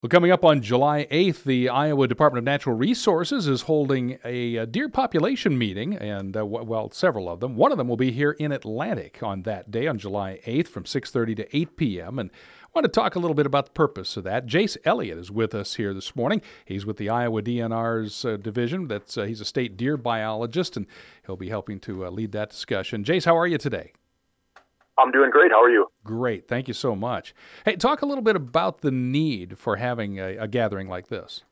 Well, coming up on July 8th, the Iowa Department of Natural Resources is holding a deer population meeting, and, several of them. One of them will be here in Atlantic on that day, on July 8th, from 6:30 to 8 p.m., and I want to talk a little bit about the purpose of that. Jace Elliott is with us here this morning. He's with the Iowa DNR's division. He's a state deer biologist, and he'll be helping to lead that discussion. Jace, how are you today? I'm doing great. How are you? Great. Thank you so much. Hey, talk a little bit about the need for having a gathering like this.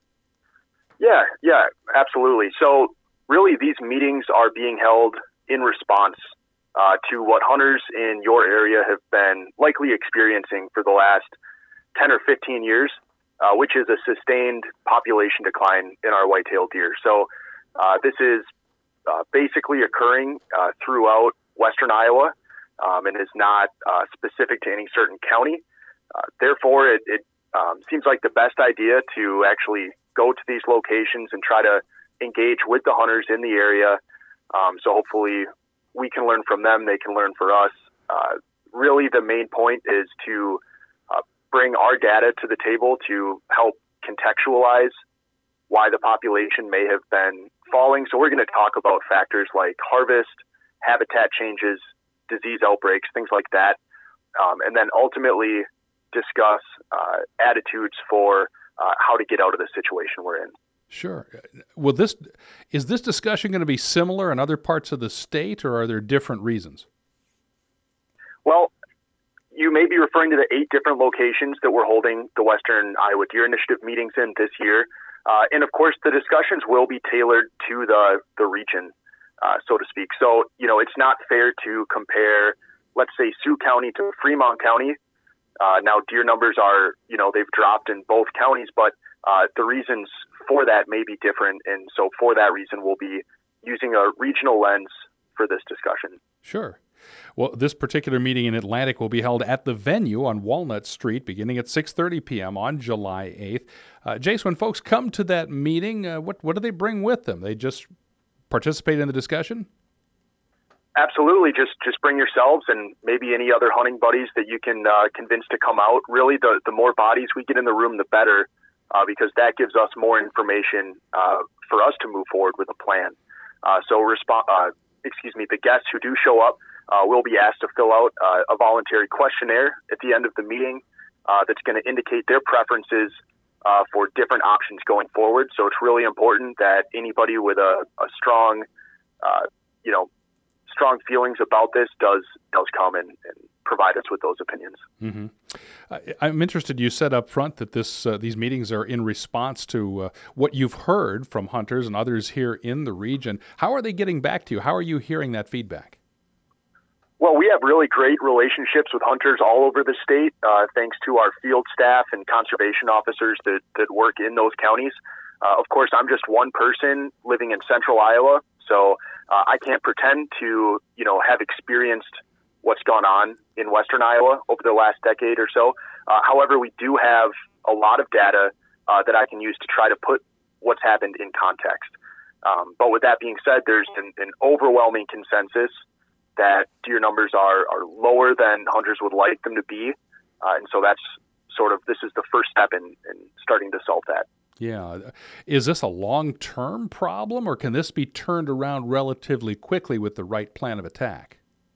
Yeah, absolutely. So really these meetings are being held in response to what hunters in your area have been likely experiencing for the last 10 or 15 years, which is a sustained population decline in our white-tailed deer. So this is basically occurring throughout western Iowa. And is not specific to any certain county. Therefore, it seems like the best idea to actually go to these locations and try to engage with the hunters in the area. So hopefully we can learn from them, they can learn for us. Really the main point is to bring our data to the table to help contextualize why the population may have been falling. So we're going to talk about factors like harvest, habitat changes, disease outbreaks, things like that, and then ultimately discuss attitudes for how to get out of the situation we're in. Sure. Well, is this discussion going to be similar in other parts of the state, or are there different reasons? Well, you may be referring to the 8 different locations that we're holding the Western Iowa Deer Initiative meetings in this year. And of course, the discussions will be tailored to the region. So to speak. So, it's not fair to compare, let's say, Sioux County to Fremont County. Now, deer numbers are, they've dropped in both counties, but the reasons for that may be different. And so for that reason, we'll be using a regional lens for this discussion. Sure. Well, this particular meeting in Atlantic will be held at the venue on Walnut Street beginning at 6:30 p.m. on July 8th. Jace, when folks come to that meeting, what do they bring with them? They just participate in the discussion? Absolutely. Just bring yourselves and maybe any other hunting buddies that you can convince to come out. Really, the more bodies we get in the room, the better, because that gives us more information for us to move forward with a plan. The guests who do show up will be asked to fill out a voluntary questionnaire at the end of the meeting that's going to indicate their preferences for different options going forward. So it's really important that anybody with a strong, strong feelings about this does come and provide us with those opinions. Mm-hmm. I'm interested. You said up front that these meetings are in response to what you've heard from hunters and others here in the region. How are they getting back to you? How are you hearing that feedback? Well, we have really great relationships with hunters all over the state, thanks to our field staff and conservation officers that work in those counties. Of course, I'm just one person living in central Iowa, so I can't pretend to, have experienced what's gone on in western Iowa over the last decade or so. However, we do have a lot of data that I can use to try to put what's happened in context. But with that being said, there's an overwhelming consensus that deer numbers are lower than hunters would like them to be. And so that's this is the first step in starting to solve that. Yeah. Is this a long-term problem, or can this be turned around relatively quickly with the right plan of attack?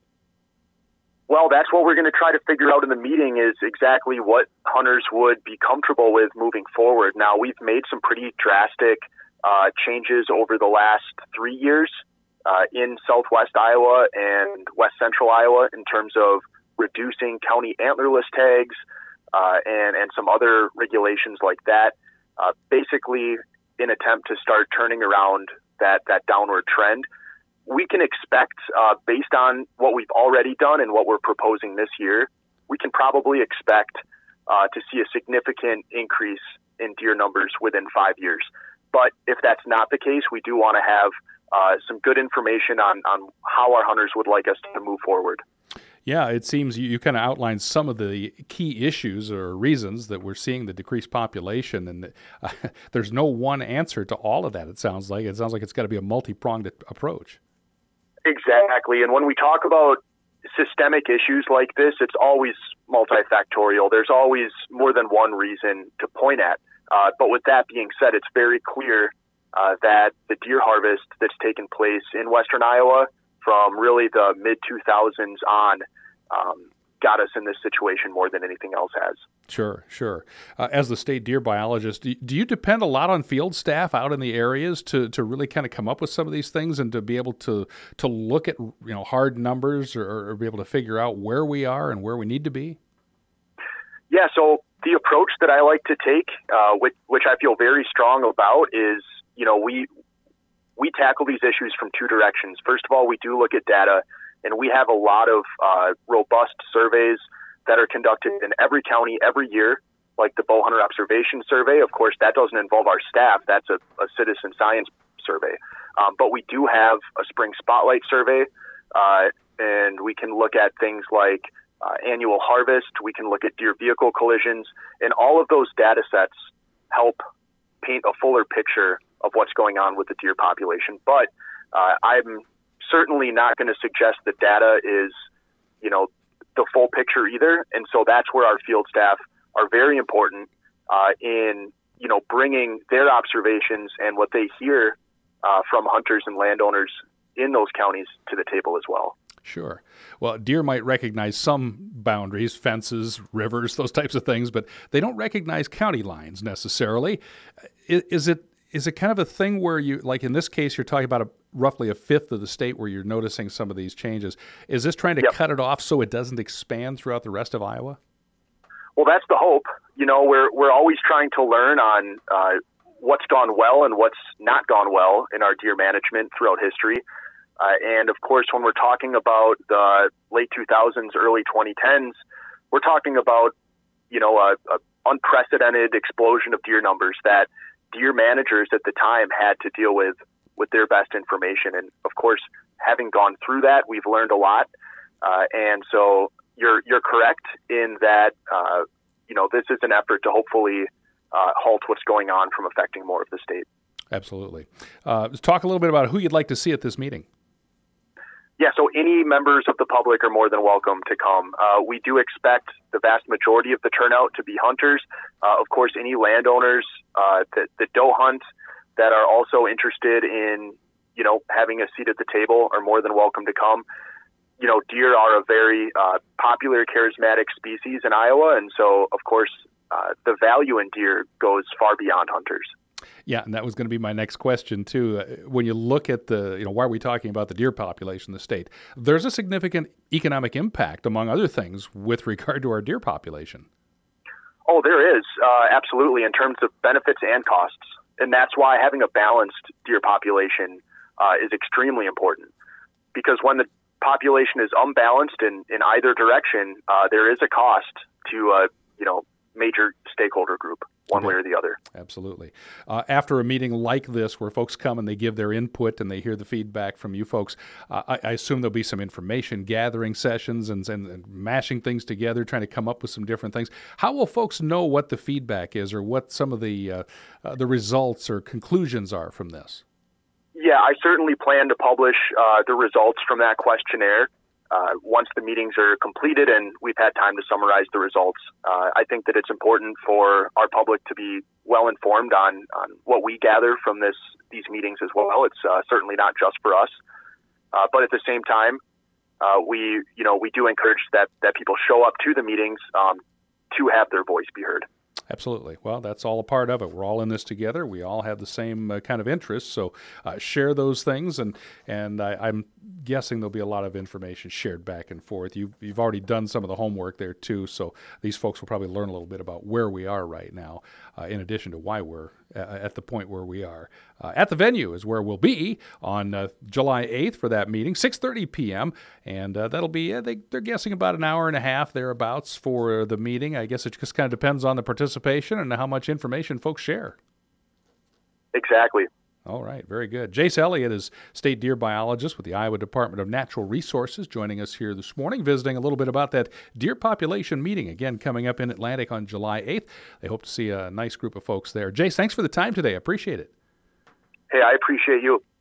Well, that's what we're going to try to figure out in the meeting, is exactly what hunters would be comfortable with moving forward. Now, we've made some pretty drastic changes over the last 3 years in southwest Iowa and west central Iowa in terms of reducing county antlerless tags and some other regulations like that, basically in attempt to start turning around that downward trend. We can expect, based on what we've already done and what we're proposing this year, we can probably expect to see a significant increase in deer numbers within 5 years. But if that's not the case, we do want to have some good information on how our hunters would like us to move forward. Yeah, it seems you kind of outlined some of the key issues or reasons that we're seeing the decreased population, and there's no one answer to all of that. It sounds like it's got to be a multi-pronged approach. Exactly, and when we talk about systemic issues like this, it's always multifactorial. There's always more than one reason to point at. But with that being said, it's very clear that the deer harvest that's taken place in western Iowa from really the mid-2000s on got us in this situation more than anything else has. Sure. As the state deer biologist, do you depend a lot on field staff out in the areas to really kind of come up with some of these things and to be able to look at hard numbers or be able to figure out where we are and where we need to be? Yeah, so the approach that I like to take, which I feel very strong about, is we tackle these issues from two directions. First of all, we do look at data, and we have a lot of robust surveys that are conducted in every county every year, like the Bow Hunter Observation Survey. Of course, that doesn't involve our staff. That's a citizen science survey. But we do have a spring spotlight survey, and we can look at things like annual harvest. We can look at deer vehicle collisions, and all of those data sets help paint a fuller picture of what's going on with the deer population. But I'm certainly not going to suggest that data is, the full picture either. And so that's where our field staff are very important in, bringing their observations and what they hear from hunters and landowners in those counties to the table as well. Sure. Well, deer might recognize some boundaries, fences, rivers, those types of things, but they don't recognize county lines necessarily. Is it kind of a thing where you, like in this case, you're talking about roughly a fifth of the state where you're noticing some of these changes? Is this trying to cut it off so it doesn't expand throughout the rest of Iowa? Well, that's the hope. We're always trying to learn on what's gone well and what's not gone well in our deer management throughout history. And of course, when we're talking about the late 2000s, early 2010s, we're talking about, a unprecedented explosion of deer numbers that deer managers at the time had to deal with their best information. And of course, having gone through that, we've learned a lot. And so you're correct in that, this is an effort to hopefully halt what's going on from affecting more of the state. Absolutely. Let's talk a little bit about who you'd like to see at this meeting. Yeah, so any members of the public are more than welcome to come. We do expect the vast majority of the turnout to be hunters. Of course, any landowners that don't hunt that are also interested in, having a seat at the table are more than welcome to come. Deer are a very popular, charismatic species in Iowa, and so, of course, the value in deer goes far beyond hunters. Yeah, and that was going to be my next question, too. When you look at why are we talking about the deer population in the state? There's a significant economic impact, among other things, with regard to our deer population. Oh, there is, absolutely, in terms of benefits and costs. And that's why having a balanced deer population is extremely important. Because when the population is unbalanced in either direction, there is a cost to a major stakeholder group, one way or the other. Absolutely. After a meeting like this, where folks come and they give their input and they hear the feedback from you folks, I assume there'll be some information gathering sessions and mashing things together, trying to come up with some different things. How will folks know what the feedback is or what some of the results or conclusions are from this? Yeah, I certainly plan to publish the results from that questionnaire once the meetings are completed and we've had time to summarize the results. I think that it's important for our public to be well informed on what we gather from these meetings as well. It's certainly not just for us, but at the same time, we do encourage that people show up to the meetings to have their voice be heard. Absolutely. Well, that's all a part of it. We're all in this together. We all have the same kind of interests. So share those things, and I'm guessing there'll be a lot of information shared back and forth. You've already done some of the homework there too, so these folks will probably learn a little bit about where we are right now, in addition to why we're at the point where we are. At the venue is where we'll be on July 8th for that meeting, 6:30 p.m., and that'll be, they're guessing about an hour and a half thereabouts for the meeting. I guess it just kind of depends on the participation and how much information folks share. Exactly. All right, very good. Jace Elliott is state deer biologist with the Iowa Department of Natural Resources, joining us here this morning, visiting a little bit about that deer population meeting, again, coming up in Atlantic on July 8th. They hope to see a nice group of folks there. Jace, thanks for the time today. I appreciate it. Hey, I appreciate you.